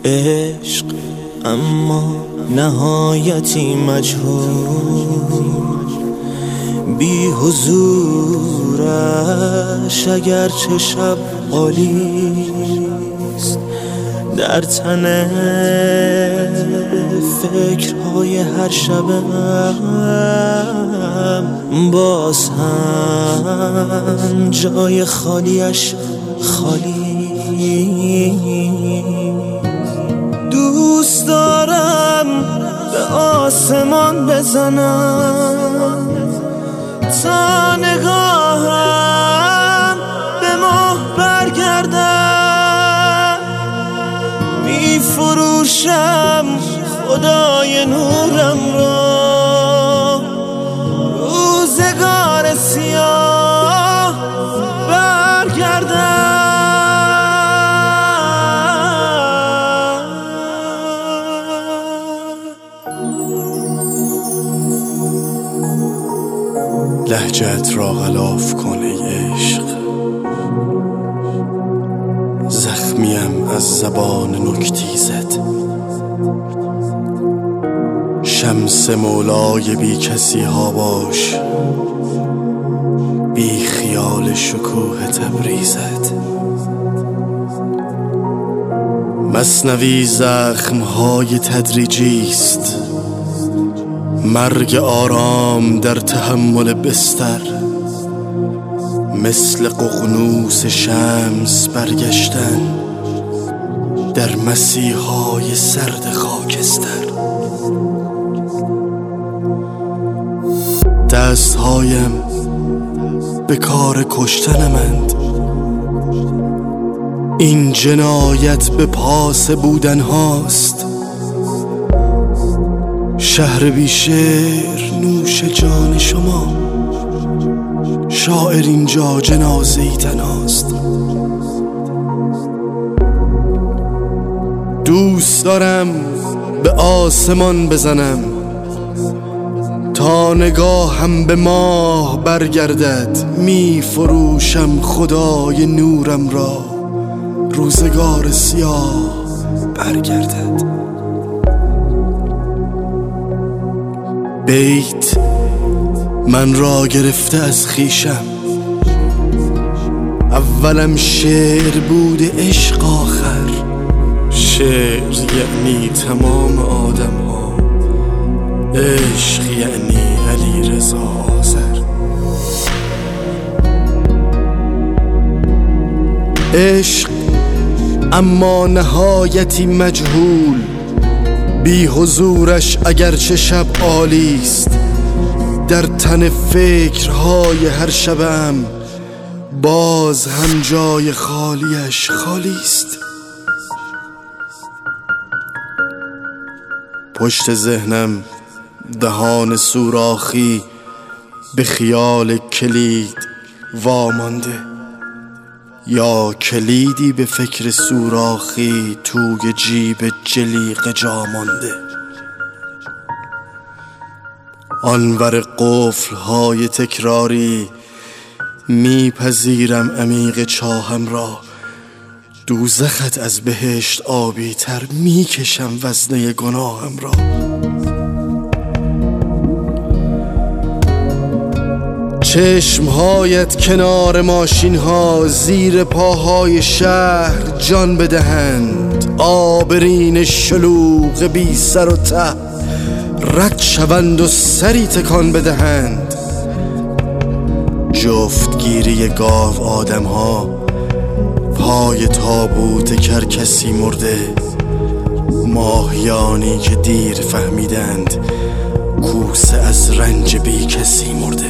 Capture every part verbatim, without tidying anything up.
عشق اما نهایتی مجهول، بی حضورش اگر چه شب عالیست، در تن فکرهای هر شبم باز هم جای خالیش خالی. دوست دارم به آسمان بزنم تا نگاهم به ماه برگردم، می فروشم خدای نورم را، روزگار سیاه برگردم. لهجت را غلاف کن ای عشق، زخمیم از زبان نکتیزت. شمس مولای بی کسی ها باش، بی خیال شکوه تبریزت. مثنوی زخم های تدریجی است، مرگ آرام در تحمل بستر. مثل ققنوس شمس برگشتن در مسیحای سرد خاکستر. دستهایم به کار کشتنمند، این جنایت به پاس بودن هاست. شهر بی شعر نوش جان شما، شاعر اینجا جنازه‌ای تنهاست. دوست دارم به آسمان بزنم تا نگاهم به ماه برگردد، می فروشم خدای نورم را، روزگار سیاه برگردد. بیت من را گرفته از خویشم، اولم شعر بود عشق آخر. شعر یعنی تمام آدم ها، عشق یعنی علی رضا آذر. عشق اما نهایتی مجهول، بی حضورش اگرچه شب عالیست، در تن فکرهای هر شبم باز هم جای خالیش خالیست. پشت ذهنم دهان سوراخی به خیال کلید وامانده، یا کلیدی به فکر سوراخی توی جیب جلیقه جا مانده. آنور قفل‌های تکراری میپذیرم عمیق چاهم را، دوزخت از بهشت آبی تر میکشم وزنه گناهم را. چشمهایت کنار ماشین ها زیر پاهای شهر جان بدهند، آبرین شلوغ بی سر و ته رد شوند و سری تکان بدهند. جفتگیری گاو آدم ها پای تابوت کرکسی مرده، ماهیانی که دیر فهمیدند کوسه از رنج بی کسی مرده.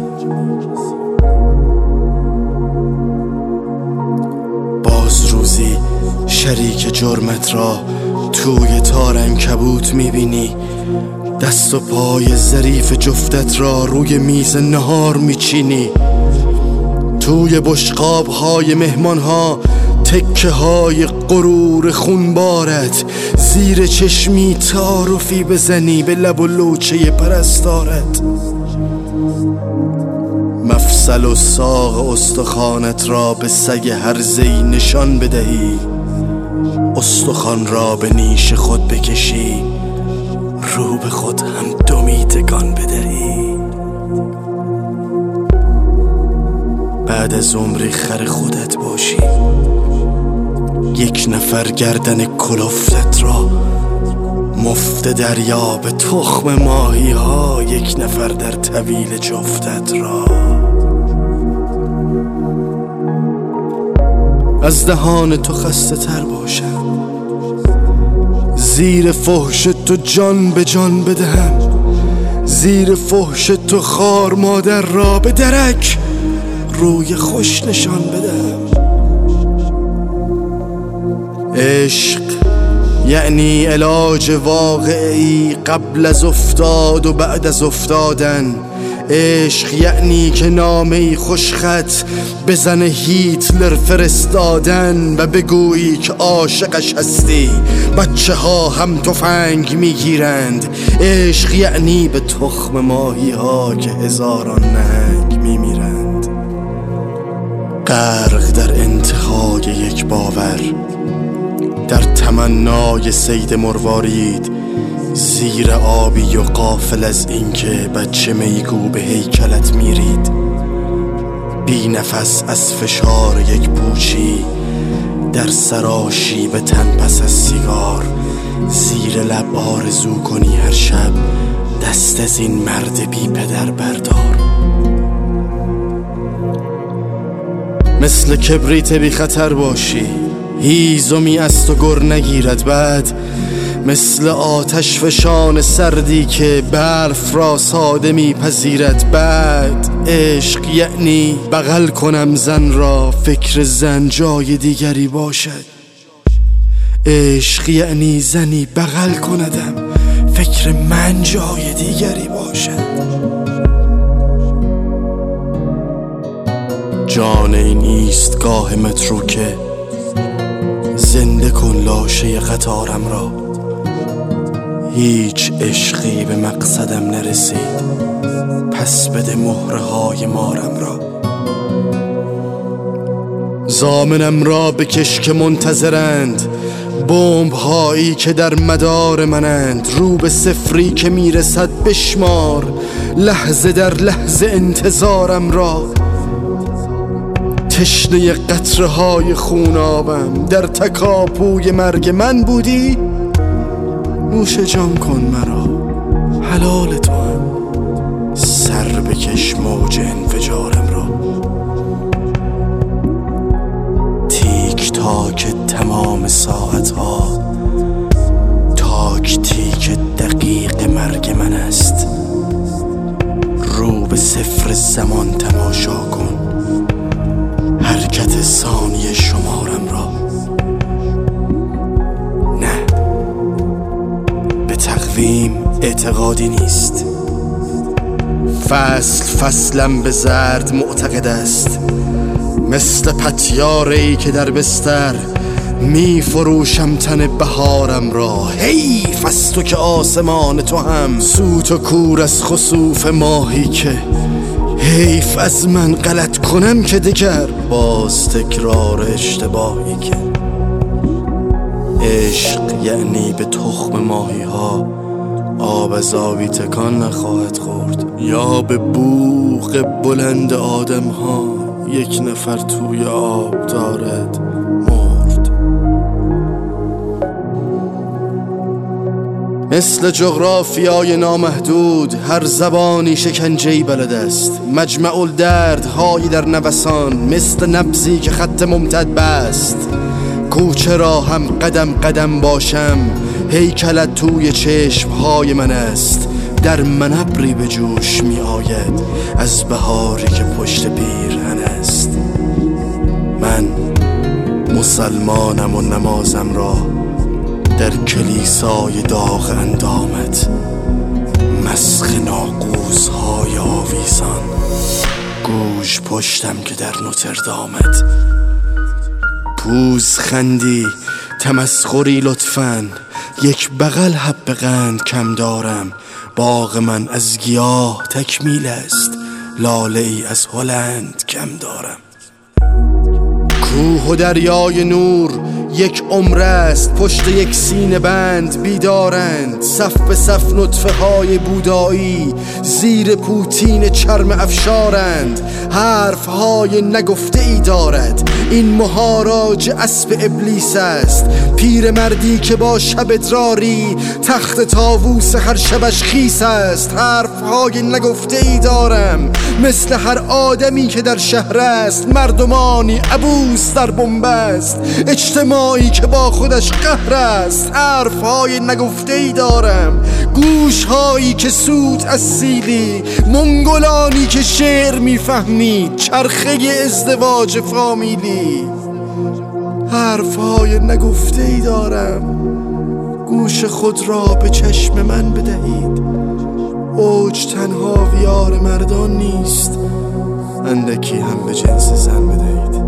باز روزی شریک جرمت را توی تار عنکبوت میبینی، دست و پای ظریف جفتت را روی میز نهار میچینی. توی بشقاب های مهمان ها تکه های غرور خونبارت، زیر چشمی تعارفی بزنی به لب و لوچه پرستارت. مفصل و ساق استخوانت را به سگ هرزه‌ای نشان بدهی، استخوان را به نیش خود بکشی، رو به خود هم دمی تکان بدهی. بعد از عمری خر خودت باشی، یک نفر گردن کلفتت را مفت دریا به تخم ماهی ها، یک نفر در طویل جفتت را. از دهان تو خسته تر باشم، زیر فحش تو جان به جان بدهم، زیر فحش تو خار مادر را به درک روی خوش نشان بدهم. عشق یعنی علاج واقعی قبل از افتاد و بعد از افتادن. عشق یعنی که نامه‌ای خوشخط بزنه هیتلر فرستادن و بگویی که عاشقش هستی، بچه ها هم تفنگ میگیرند. عشق یعنی به تخم ماهی ها که هزاران نهنگ میمیرند. غرق در انتهای یک باور، در تمنای صید مروارید، زیر آبی و غافل از اینکه بچه میگو به هیکلت میرید. بی نفس از فشار یک پوچی، در سراشی به تن پس از سیگار، زیر لب آرزو کنی هر شب دست از این مرد بی پدر بردار. مثل کبریت بی خطر باشی، هیزمی از تو گر نگیرد. بعد مثل آتش فشان سردی که برف را ساده میپذیرد. بعد عشق یعنی بغل کنم زن را، فکر زن جای دیگری باشد. عشق یعنی زنی بغل کندم، فکر من جای دیگری باشد. جان این ایستگاه مترو که زنده کن لاشه قطارم را. هیچ عشقی به مقصدم نرسید، پس بده مهره های مارم را. ضامنم را بکش که منتظرند، بمب هایی که در مدار منند. رو به صفری که میرسد بشمار، لحظه در لحظه انتظارم را. تشنه قطره های خونابم، در تکاپوی مرگ من بودی. نوش جان کن مرا، حلال تو هم، سر بکش موج انفجارم را. تیک تاک تمام ساعت ها، تاک تیک دقیق مرگ من است. رو به صفر زمان تماشا کن، حرکت ثانیه شمارم را. نه، به تقویم اعتقادی نیست. فصل فصلم به زرد معتقد است، مثل پتیاره‌ای که در بستر می فروشم تن بهارم را. حیف از تو که آسمان تو هم سوت و کور از خسوف ماهی که حیف از من غلط کنم که دیگر باز تکرار اشتباهی که. عشق یعنی به تخم ماهی ها آب از آبی تکان نخواهد خورد، یا به بوق بلند آدم ها یک نفر توی آب دارد مرد. مثل جغرافیای نامحدود هر زبانی شکنجه‌ای بلد است. مجمع الدردهایی در نوسان، مثل نبضی که خط ممتد بست. کوچه را هم قدم قدم باشم، هیکلت توی چشمهای من است. در من ابری به جوش می آید از بهاری که پشت پیرهن است. من مسلمانم و نمازم را در کلیسای داغ اندامت، مسخ ناقوس‌های آویزان، گوش پشتم که در نوتردامت. پوز خندی تمسخری لطفاً، یک بغل حب قند کم دارم. باغ من از گیاه تکمیل است، لاله ای از هلند کم دارم. کوه و دریای نور یک عمر است پشت یک سینه بند بیدارند، صف به صف نطفه های بودایی زیر پوتین چرم افشارند. حرف های نگفته ای دارد این مهاراج اسب ابلیس است، پیر مردی که با شب ادراری تخت طاووس هر شبش خیس است. حرف های نگفته ای دارم مثل هر آدمی که در شهر است، مردمانی عبوس در بنبست، اجتماعی که با خودش قهر است. حرف های نگفته ای دارم، گوش هایی که سود از سیلی، منگولانی که شعر میفهمید، چرخه ازدواج فامیلی. حرف های نگفته ای دارم، گوش خود را به چشم من بدهید. اوج تنها ویار مردان نیست، اندکی هم به جنس زن بدهید.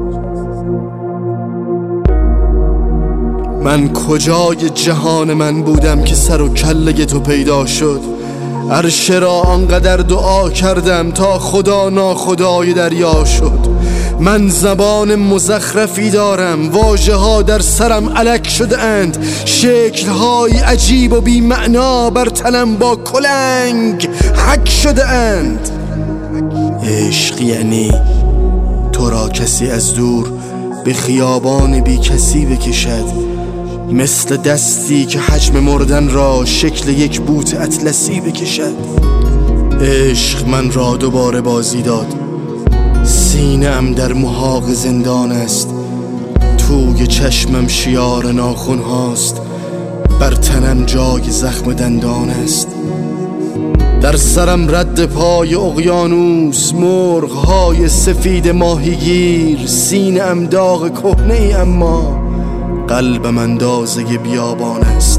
من کجای جهان من بودم که سر و کله تو پیدا شد؟ عرش را آنقدر دعا کردم تا خدا ناخدای دریا شد. من زبان مزخرفی دارم، واژه ها در سرم الک شده اند، شکل های عجیب و بی معنا بر تنم با کلنگ حک شده اند. عشق یعنی تو را کسی از دور به خیابان بی کسی بکشد، مثل دستی که حجم مردن را شکل یک بوت اطلسی بکشد. عشق من را دوباره بازی داد، سینه ام در محاق زندان است، توی چشمم شیار ناخن هاست، بر تنم جای زخم دندان است. در سرم رد پای اقیانوس، مرغ های سفید ماهیگیر، سینه ام داغ کهنه ای اما قلبم اندازه بیابان است.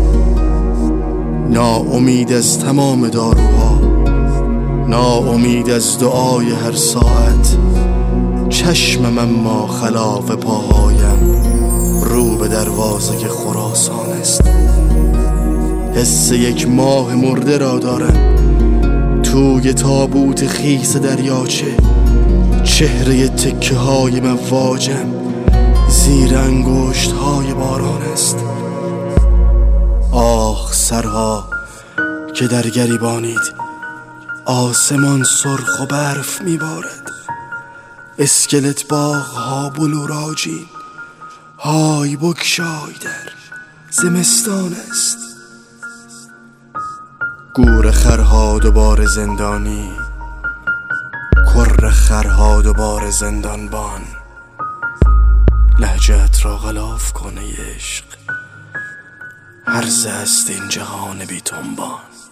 ناامید از تمام داروها، ناامید از دعای هر ساعت، چشمم اما خلاف پاهایم رو به دروازه خراسان است. حس یک ماه مرده را دارم توی تابوت خیس دریاچه، چهره تکه های مواجم زیر انگشت های باران است. آه سرها که در گریبانید، آسمان سرخ و برف میبارد، اسکلت باغ ها بلوراجین، های بکشای در زمستان است. گور خرها دوباره زندانی، کر خرها دوباره زندانبان، لهجت را غلاف کنه عشق، هرزه است این جهان بی تنبان.